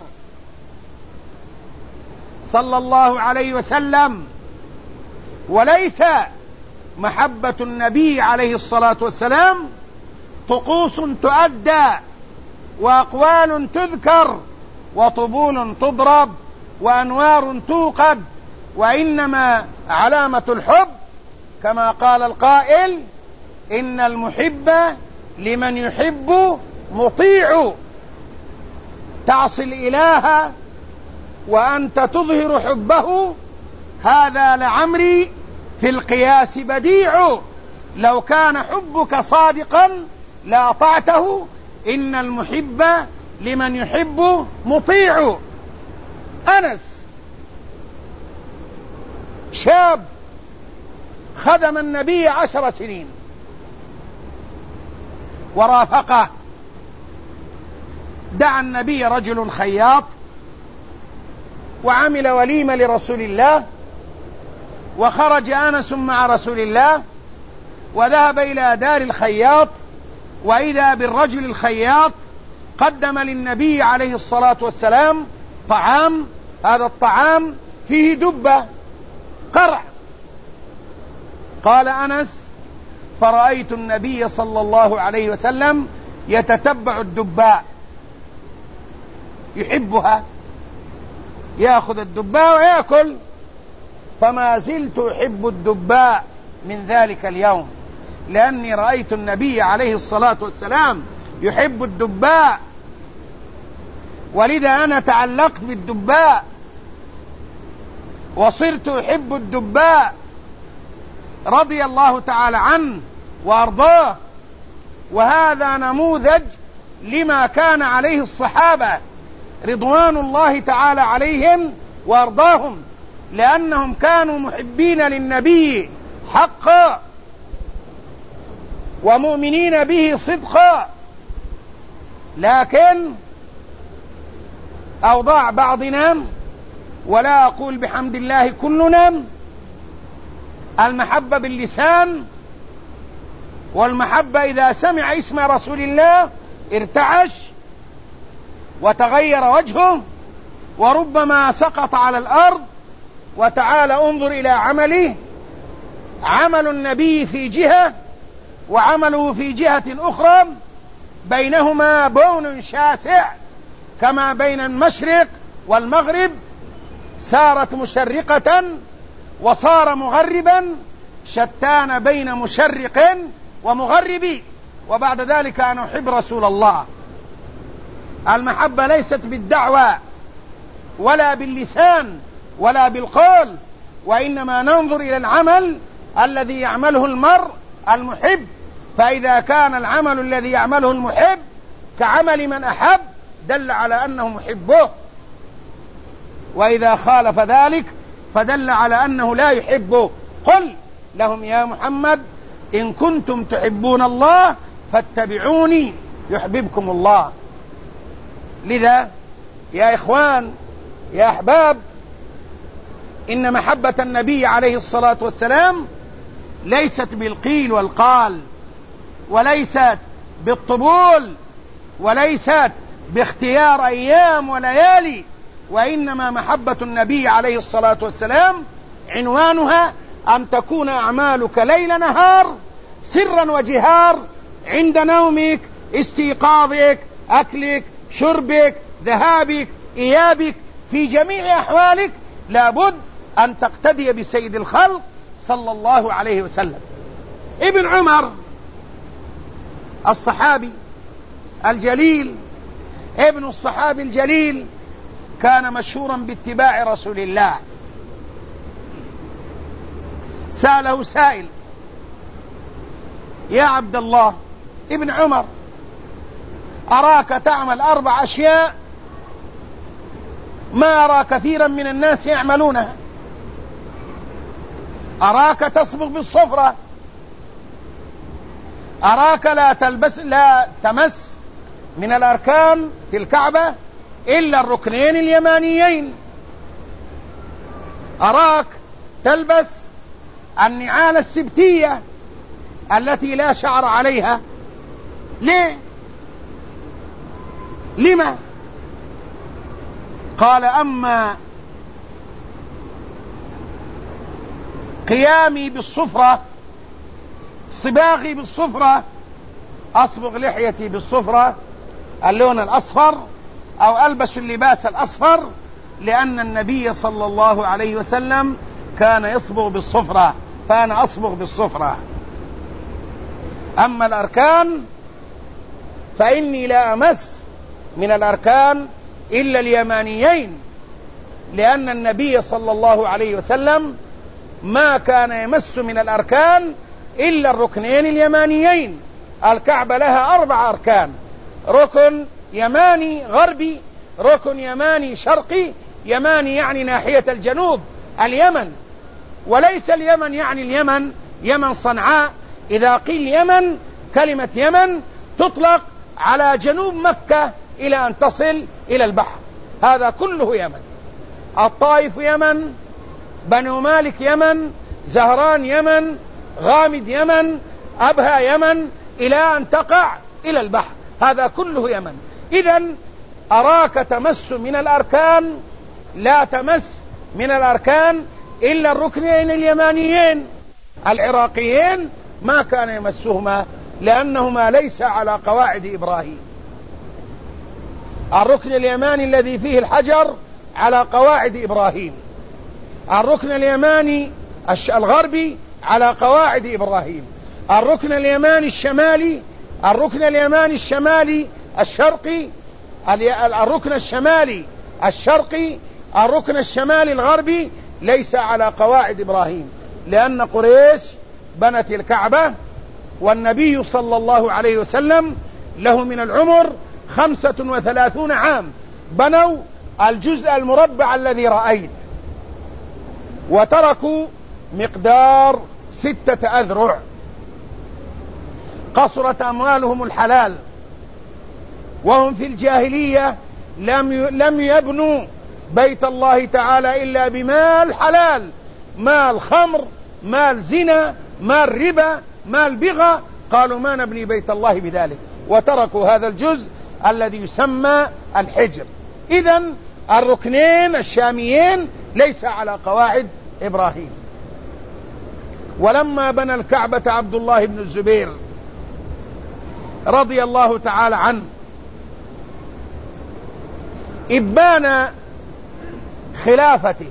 Speaker 1: صلى الله عليه وسلم. وليس محبة النبي عليه الصلاة والسلام طقوس تؤدى وأقوال تذكر وطبول تضرب وأنوار توقد، وإنما علامة الحب كما قال القائل: إن المحب لمن يحب مطيع. تعصي الإله وأنت تظهر حبه، هذا لعمري في القياس بديع. لو كان حبك صادقا لأطعته، إن المحب لمن يحب مطيع. أنس شاب خدم النبي عشر سنين ورافقه. دعا النبي رجل خياط وعمل وليمة لرسول الله، وخرج أنس مع رسول الله وذهب إلى دار الخياط، وإذا بالرجل الخياط قدم للنبي عليه الصلاة والسلام طعام. هذا الطعام فيه دبة قرع. قال أنس: فرأيت النبي صلى الله عليه وسلم يتتبع الدباء، يحبها، يأخذ الدباء ويأكل، فما زلت أحب الدباء من ذلك اليوم، لأني رأيت النبي عليه الصلاة والسلام يحب الدباء، ولذا أنا تعلقت بالدباء وصرت أحب الدباء رضي الله تعالى عنه وأرضاه. وهذا نموذج لما كان عليه الصحابة رضوان الله تعالى عليهم وأرضاهم، لأنهم كانوا محبين للنبي حقا ومؤمنين به صدقا. لكن أوضاع بعضنا، ولا أقول بحمد الله كلنا، المحبة باللسان والمحبة إذا سمع اسم رسول الله ارتعش وتغير وجهه وربما سقط على الأرض. وتعال انظر إلى عمله، عمل النبي في جهة وعمله في جهة أخرى، بينهما بون شاسع كما بين المشرق والمغرب. سارت مشرقة وصار مغربا، شتان بين مشرق ومغرب. وبعد ذلك أن أحب رسول الله. المحبة ليست بالدعوة ولا باللسان ولا بالقول، وإنما ننظر إلى العمل الذي يعمله المرء المحب. فإذا كان العمل الذي يعمله المحب كعمل من أحب دل على أنه محبه، وإذا خالف ذلك فدل على أنه لا يحبه. قل لهم يا محمد إن كنتم تحبون الله فاتبعوني يحببكم الله. لذا يا إخوان يا أحباب، إن محبة النبي عليه الصلاة والسلام ليست بالقيل والقال، وليست بالطبول، وليست باختيار أيام وليالي، وإنما محبة النبي عليه الصلاة والسلام عنوانها أن تكون أعمالك ليل نهار، سرا وجهار، عند نومك، استيقاظك، أكلك، شربك، ذهابك، إيابك، في جميع أحوالك لابد أن تقتدي بسيد الخلق صلى الله عليه وسلم. ابن عمر الصحابي الجليل، ابن الصحابي الجليل، كان مشهورا باتباع رسول الله. سأله سائل: يا عبد الله ابن عمر، أراك تعمل أربع أشياء ما أرى كثيرا من الناس يعملونها. أراك تصبغ بالصفرة، أراك لا تلبس لا تمس من الأركان في الكعبة إلا الركنين اليمانيين، أراك تلبس النعال السبتية التي لا شعر عليها. ليه؟ لما؟ قال: أما قيامي بالصفرة، صباغي بالصفرة، أصبغ لحيتي بالصفرة اللون الأصفر، أو ألبس اللباس الأصفر، لأن النبي صلى الله عليه وسلم كان يصبغ بالصفرة، فأنا أصبغ بالصفرة. أما الأركان فإني لا أمس من الأركان إلا اليمانيين، لأن النبي صلى الله عليه وسلم ما كان يمس من الأركان إلا الركنين اليمانيين. الكعبة لها أربع أركان: ركن يماني غربي، ركن يماني شرقي. يماني يعني ناحية الجنوب، اليمن، وليس اليمن يعني اليمن يمن صنعاء. إذا قيل يمن، كلمة يمن تطلق على جنوب مكة إلى أن تصل إلى البحر، هذا كله يمن. الطائف يمن، بنو مالك يمن، زهران يمن، غامد يمن، أبها يمن، إلى أن تقع إلى البحر، هذا كله يمن. إذن أراك تمس من الأركان، لا تمس من الأركان إلا الركنين اليمانيين. العراقيين ما كان يمسهما لأنهما ليس على قواعد إبراهيم. الركن اليماني الذي فيه الحجر على قواعد إبراهيم، الركن اليماني الغربي على قواعد إبراهيم، الركن اليماني الشمالي الركن اليماني الشمالي الشرقي الركن الشمالي الشرقي الركن الشمالي الغربي ليس على قواعد إبراهيم، لأن قريش بنت الكعبة، والنبي صلى الله عليه وسلم له من العمر خمسة وثلاثون عام، بنوا الجزء المربع الذي رأيت، وتركوا مقدار ستة أذرع. قصرت أموالهم الحلال، وهم في الجاهلية لم لم يبنوا بيت الله تعالى إلا بمال حلال، مال خمر، مال زنا، مال ربا، مال بغى، قالوا ما نبني بيت الله بذلك، وتركوا هذا الجزء الذي يسمى الحجر. إذن الركنين الشاميين ليس على قواعد إبراهيم. ولما بنى الكعبة عبد الله بن الزبير رضي الله تعالى عنه إبان خلافته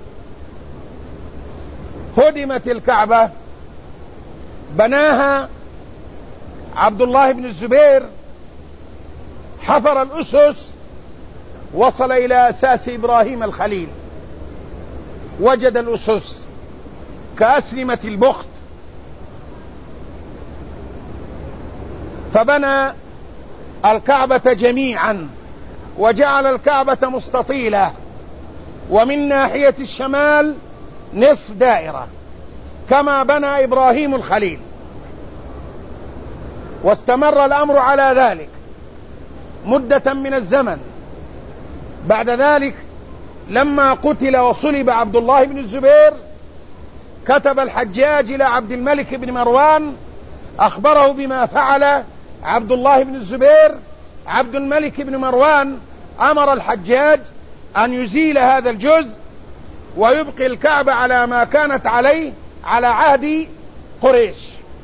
Speaker 1: هدمت الكعبة، بناها عبد الله بن الزبير، حفر الأسس، وصل إلى أساس إبراهيم الخليل، وجد الأسس كأسلمة البخت، فبنى الكعبة جميعا وجعل الكعبة مستطيلة، ومن ناحية الشمال نصف دائرة كما بنى إبراهيم الخليل. واستمر الأمر على ذلك مدة من الزمن. بعد ذلك لما قتل وصلب عبد الله بن الزبير كتب الحجاج إلى عبد الملك بن مروان أخبره بما فعل عبد الله بن الزبير. عبد الملك بن مروان أمر الحجاج أن يزيل هذا الجزء ويبقي الكعبة على ما كانت عليه على عهد قريش،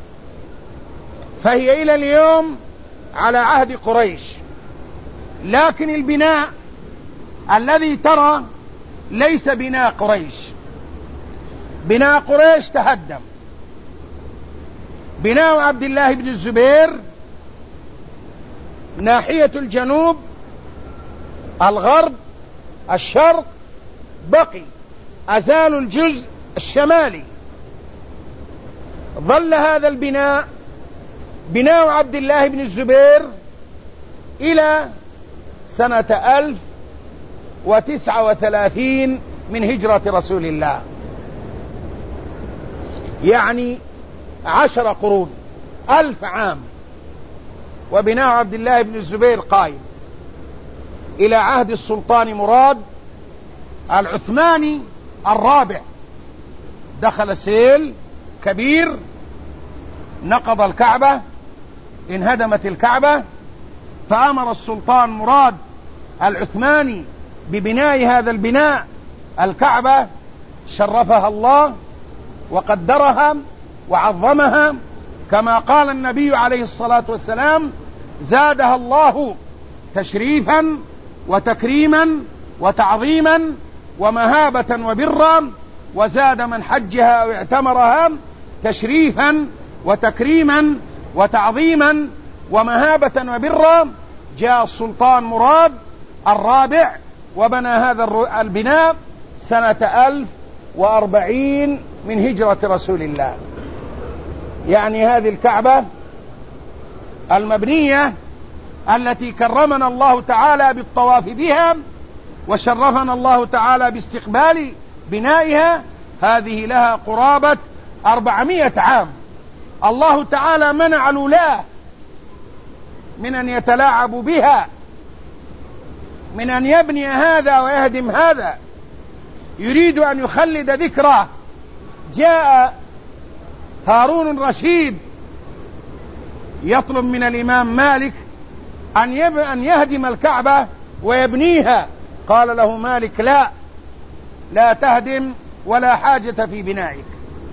Speaker 1: فهي إلى اليوم على عهد قريش. لكن البناء الذي ترى ليس بناء قريش، بناء قريش تهدم. بناء عبد الله بن الزبير ناحية الجنوب، الغرب، الشرق بقي، أزالوا الجزء الشمالي. ظل هذا البناء بناء عبد الله بن الزبير إلى سنة ألف وتسعة وثلاثين من هجرة رسول الله، يعني عشر قرون، ألف عام، وبناء عبد الله بن الزبير قائم إلى عهد السلطان مراد العثماني الرابع. دخل سيل كبير نقض الكعبة، انهدمت الكعبة، فأمر السلطان مراد العثماني ببناء هذا البناء. الكعبة شرفها الله وقدرها وعظمها، كما قال النبي عليه الصلاة والسلام: زادها الله تشريفا وتكريما وتعظيما ومهابة وبرا، وزاد من حجها واعتمرها تشريفا وتكريما وتعظيما ومهابة وبرا. جاء السلطان مراد الرابع وبنى هذا البناء سنة ألف وأربعين من هجرة رسول الله. يعني هذه الكعبة المبنية التي كرمنا الله تعالى بالطواف بها وشرفنا الله تعالى باستقبال بنائها، هذه لها قرابة أربعمائة عام. الله تعالى منع الولاة من أن يتلاعبوا بها، من أن يبني هذا ويهدم هذا، يريد أن يخلد ذكره. جاء هارون الرشيد يطلب من الإمام مالك أن, يب... أن يهدم الكعبة ويبنيها. قال له مالك: لا لا تهدم ولا حاجة في بنائك،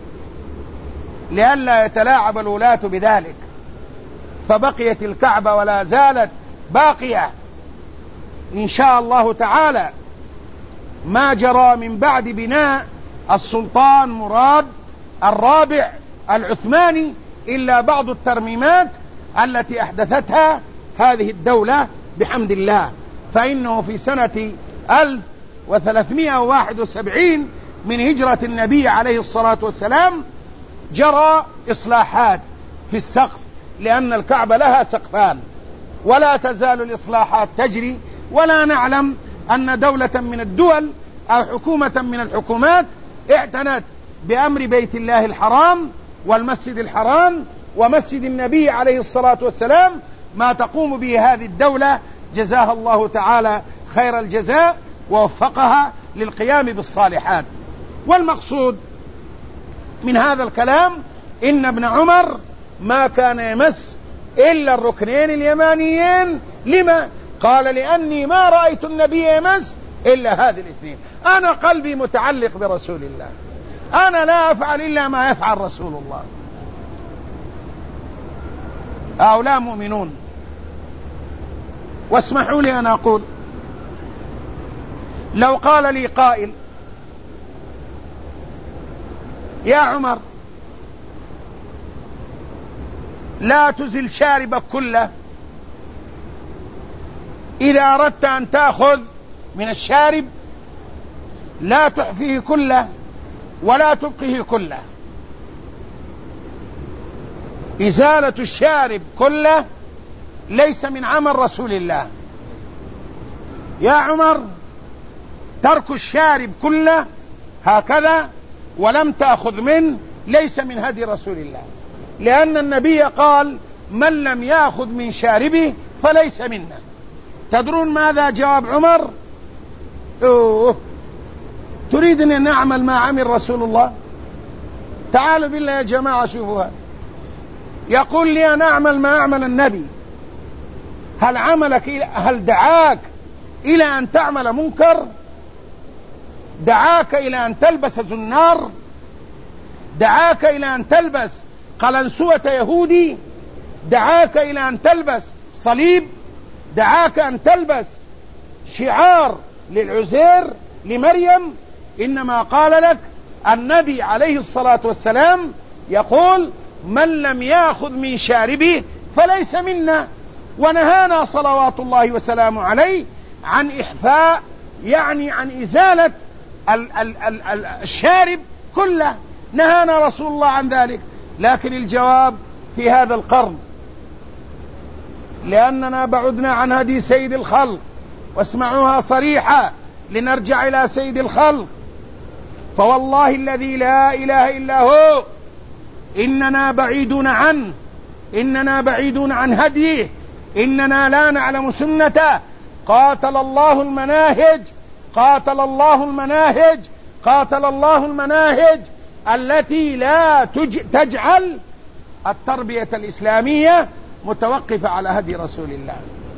Speaker 1: لئلا يتلاعب الولاة بذلك. فبقيت الكعبة ولا زالت باقية إن شاء الله تعالى. ما جرى من بعد بناء السلطان مراد الرابع العثماني إلا بعض الترميمات التي أحدثتها هذه الدولة بحمد الله. فإنه في سنة ألف وثلاثمائة وواحد وسبعين من هجرة النبي عليه الصلاة والسلام جرى إصلاحات في السقف، لأن الكعبة لها سقفان، ولا تزال الإصلاحات تجري. ولا نعلم أن دولة من الدول أو حكومة من الحكومات اعتنت بأمر بيت الله الحرام والمسجد الحرام ومسجد النبي عليه الصلاة والسلام ما تقوم به هذه الدولة، جزاها الله تعالى خير الجزاء ووفقها للقيام بالصالحات. والمقصود من هذا الكلام إن ابن عمر ما كان يمس إلا الركنين اليمانيين. لما؟ قال لأني ما رأيت النبي يمس إلا هذه الاثنين. أنا قلبي متعلق برسول الله، أنا لا أفعل إلا ما يفعل رسول الله. هؤلاء مؤمنون. واسمحوا لي أن أقول، لو قال لي قائل يا عمر لا تزل شاربك كله، إذا أردت أن تأخذ من الشارب لا تحفيه كله ولا تبقيه كله، إزالة الشارب كله ليس من عمل رسول الله. يا عمر ترك الشارب كله هكذا ولم تأخذ منه ليس من هدي رسول الله، لأن النبي قال من لم يأخذ من شاربه فليس منا. تدرون ماذا جواب عمر؟ أوه. تريد أن نعمل ما عمل رسول الله؟ تعالوا بالله يا جماعة شوفوها. يقول لي أنا أعمل ما أعمل النبي. هل عملك هل دعاك إلى أن تعمل منكر؟ دعاك إلى أن تلبس زنار؟ دعاك إلى أن تلبس قلنسوة يهودي؟ دعاك إلى أن تلبس صليب؟ دعاك أن تلبس شعار للعزير لمريم؟ إنما قال لك النبي عليه الصلاة والسلام يقول من لم يأخذ من شاربه فليس منا، ونهانا صلوات الله وسلامه عليه عن إحفاء، يعني عن إزالة ال ال ال ال الشارب كله، نهانا رسول الله عن ذلك. لكن الجواب في هذا القرن، لأننا بعدنا عن هدي سيد الخلق، واسمعوها صريحة لنرجع إلى سيد الخلق، فوالله الذي لا إله إلا هو إننا بعيدون عنه، إننا بعيدون عن هديه، إننا لا نعلم سنته. قاتل الله المناهج، قاتل الله المناهج، قاتل الله المناهج التي لا تجعل التربية الإسلامية متوقفة على هدي رسول الله.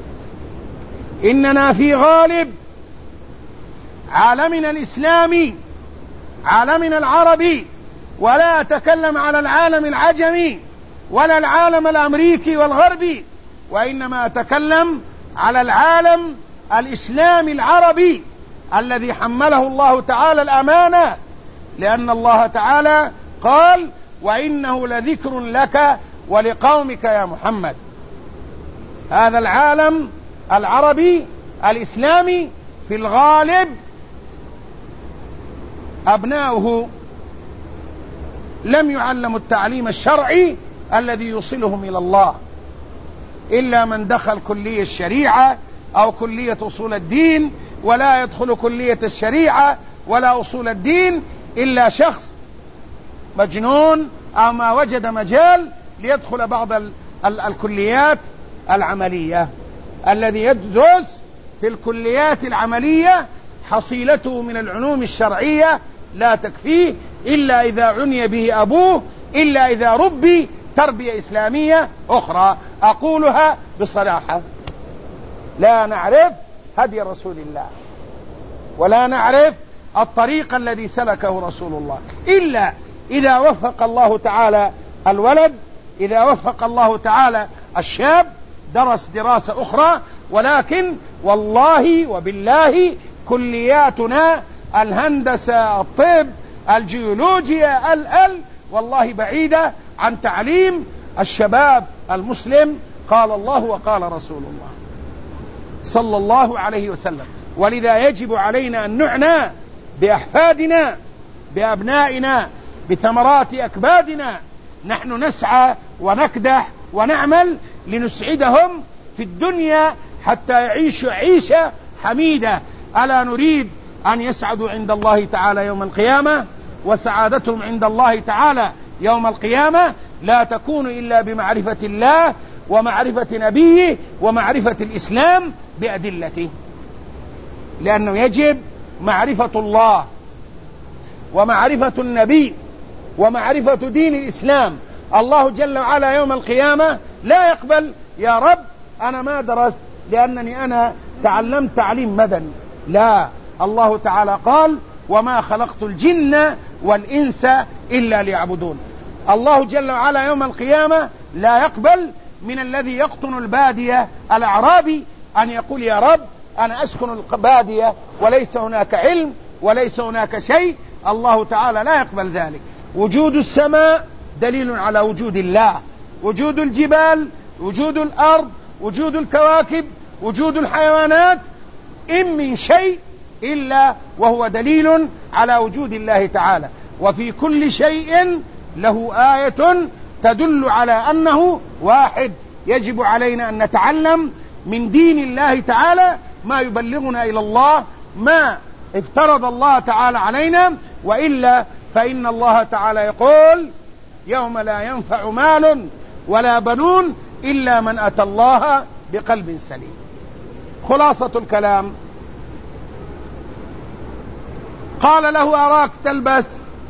Speaker 1: إننا في غالب عالمنا الإسلامي، عالمنا العربي، ولا أتكلم على العالم العجمي ولا العالم الأمريكي والغربي، وإنما أتكلم على العالم الإسلامي العربي الذي حمله الله تعالى الأمانة، لأن الله تعالى قال وإنه لذكر لك ولقومك يا محمد. هذا العالم العربي الإسلامي في الغالب أبناؤه لم يعلموا التعليم الشرعي الذي يوصلهم إلى الله، إلا من دخل كلية الشريعة أو كلية أصول الدين، ولا يدخل كلية الشريعة ولا أصول الدين إلا شخص مجنون أو ما وجد مجال ليدخل بعض ال ال الكليات العملية. الذي يدرس في الكليات العملية حصيلته من العلوم الشرعية لا تكفيه إلا إذا عني به أبوه، إلا إذا ربي تربية إسلامية أخرى. أقولها بصراحة، لا نعرف هدي رسول الله ولا نعرف الطريق الذي سلكه رسول الله، إلا إذا وفق الله تعالى الولد، إذا وفق الله تعالى الشاب درس دراسة أخرى. ولكن والله وبالله كلياتنا الهندسة، الطب، الجيولوجيا، ال ال والله بعيدة عن تعليم الشباب المسلم. قال الله وقال رسول الله صلى الله عليه وسلم. ولذا يجب علينا أن نعنى بأحفادنا، بأبنائنا، بثمرات أكبادنا. نحن نسعى ونكدح ونعمل لنسعدهم في الدنيا حتى يعيشوا عيشة حميدة. ألا نريد أن يسعدوا عند الله تعالى يوم القيامة؟ وسعادتهم عند الله تعالى يوم القيامة لا تكون إلا بمعرفة الله ومعرفة نبيه ومعرفة الإسلام بأدلته، لأنه يجب معرفة الله ومعرفة النبي ومعرفة دين الإسلام الله جل وعلا يوم القيامة لا يقبل يا رب أنا ما درست لأنني أنا تعلمت تعليم مدني، لا، الله تعالى قال وما خلقت الجن والإنس إلا ليعبدون. الله جل وعلا يوم القيامة لا يقبل من الذي يقطن البادية الأعرابي أن يقول يا رب أنا أسكن البادية وليس هناك علم وليس هناك شيء. الله تعالى لا يقبل ذلك. وجود السماء دليل على وجود الله، وجود الجبال، وجود الأرض، وجود الكواكب، وجود الحيوانات، إن من شيء إلا وهو دليل على وجود الله تعالى. وفي كل شيء له آية تدل على أنه واحد. يجب علينا أن نتعلم من دين الله تعالى ما يبلغنا إلى الله، ما افترض الله تعالى علينا، وإلا فإن الله تعالى يقول يوم لا ينفع مال ولا بنون إلا من أتى الله بقلب سليم. خلاصة الكلام، قال له أراك تلبس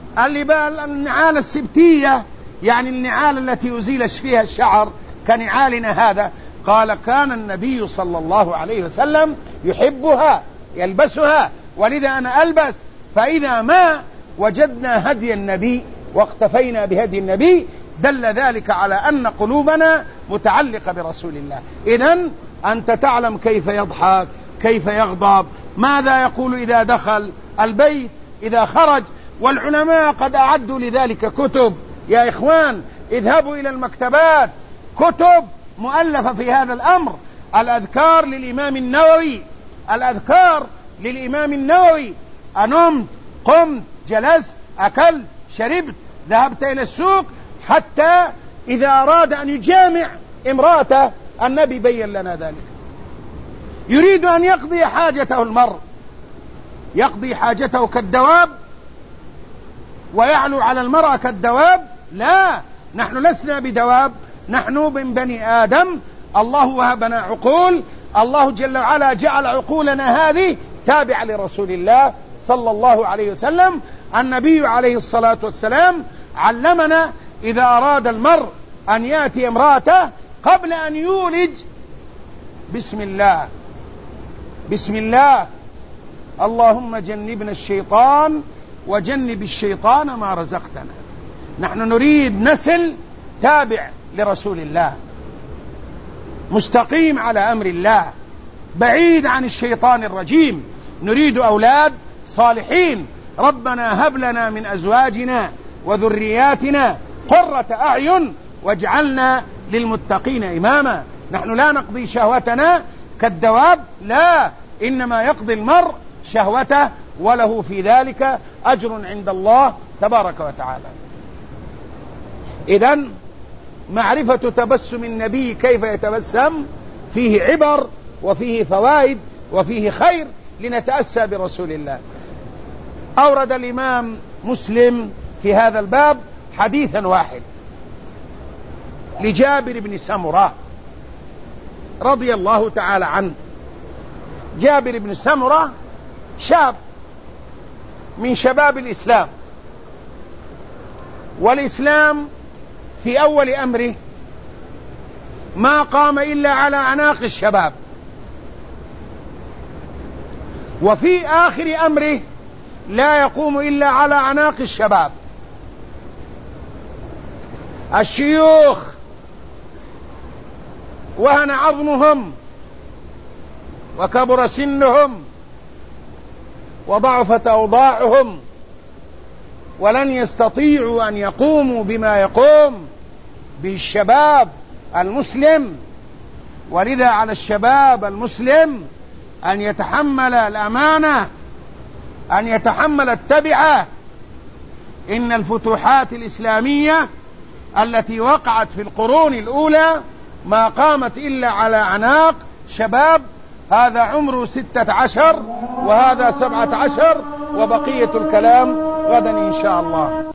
Speaker 1: النعال السبتية، يعني النعال التي أزيل فيها الشعر كنعالنا هذا. قال كان النبي صلى الله عليه وسلم يحبها يلبسها، ولذا أنا ألبس. فإذا ما وجدنا هدي النبي واقتفينا بهدي النبي دل ذلك على أن قلوبنا متعلقة برسول الله. إذن أنت تعلم كيف يضحك، كيف يغضب، ماذا يقول إذا دخل البيت، إذا خرج. والعلماء قد أعدوا لذلك كتب. يا إخوان اذهبوا إلى المكتبات، كتب مؤلفة في هذا الأمر. الأذكار للإمام النووي، الأذكار للإمام النووي. أنمت، قمت، جلست، أكلت، شربت، ذهبت إلى السوق، حتى إذا أراد أن يجامع امرأته النبي بين لنا ذلك. يريد أن يقضي حاجته المرء، يقضي حاجته كالدواب ويعلو على المرأة كالدواب؟ لا، نحن لسنا بدواب، نحن من بني آدم. الله وهبنا عقول، الله جل وعلا جعل عقولنا هذه تابعة لرسول الله صلى الله عليه وسلم. النبي عليه الصلاة والسلام علمنا إذا أراد المرء أن يأتي امرأته قبل أن يولج بسم الله، بسم الله، اللهم جنبنا الشيطان وجنب الشيطان ما رزقتنا. نحن نريد نسل تابع لرسول الله، مستقيم على أمر الله، بعيد عن الشيطان الرجيم. نريد أولاد صالحين. ربنا هب لنا من أزواجنا وذرياتنا قرة أعين واجعلنا للمتقين إماما. نحن لا نقضي شهوتنا كالدواب، لا، إنما يقضي المرء شهوته وله في ذلك أجر عند الله تبارك وتعالى. إذن معرفة تبسم النبي كيف يتبسم فيه عبر وفيه فوائد وفيه خير لنتأسى برسول الله. أورد الإمام مسلم في هذا الباب حديثا واحد لجابر بن سمرة رضي الله تعالى عنه. جابر بن سمرة شاب من شباب الإسلام، والإسلام في أول أمره ما قام إلا على أعناق الشباب، وفي آخر أمره لا يقوم إلا على أعناق الشباب. الشيوخ وهن عظمهم وكبر سنهم وضعفت أوضاعهم ولن يستطيعوا أن يقوموا بما يقوم به الشباب المسلم. ولذا على الشباب المسلم أن يتحمل الأمانة، أن يتحمل التبعة. إن الفتوحات الإسلامية التي وقعت في القرون الأولى ما قامت إلا على أعناق شباب، هذا عمره ستة عشر وهذا سبعة عشر، وبقية الكلام غدا إن شاء الله.